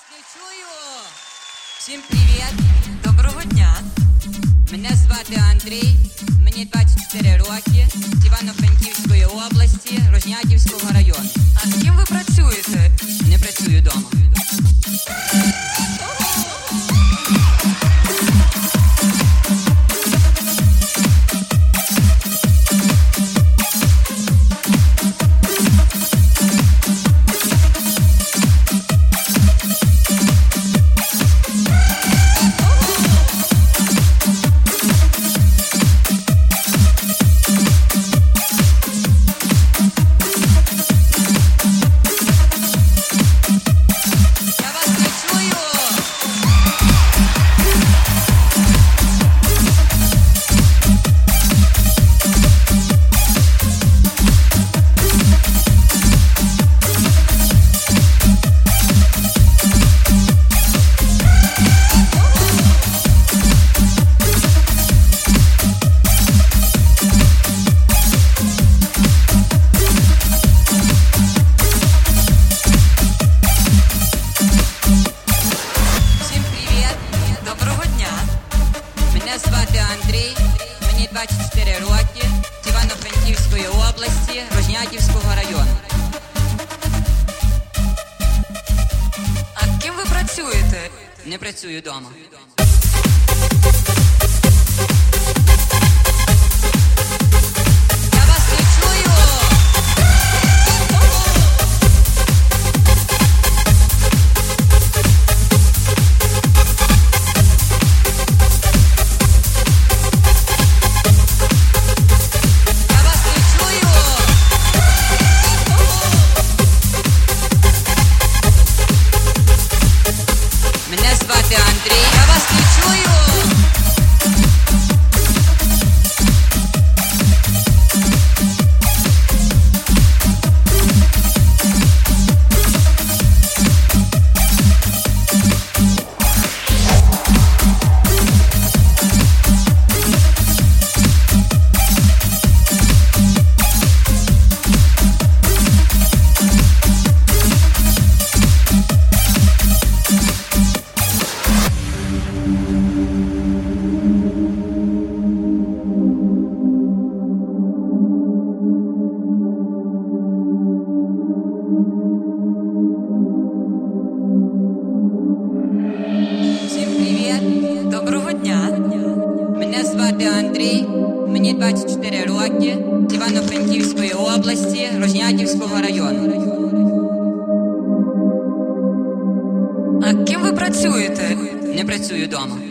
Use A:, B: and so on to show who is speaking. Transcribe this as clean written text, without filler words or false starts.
A: вас не чую. Всім привіт.
B: Доброго дня.
A: Мене звати Андрій. Мені 24 роки. З Івано-Франківської області, Рожнятівського району.
B: А ким ви працюєте?
A: Не працюю вдома. Мене звати Андрій, мені 24 роки, з Івано-Франківської області, Рожнятівського району.
B: А ким ви працюєте?
A: Не працюю вдома. Я вас не чую! Мене звати Андрій, я вас не чую.
B: Доброго дня.
A: Мене звати Андрій, мені 24 роки, з Івано-Франківської області, Рожнятівського району.
B: А ким ви працюєте?
A: Не працюю вдома.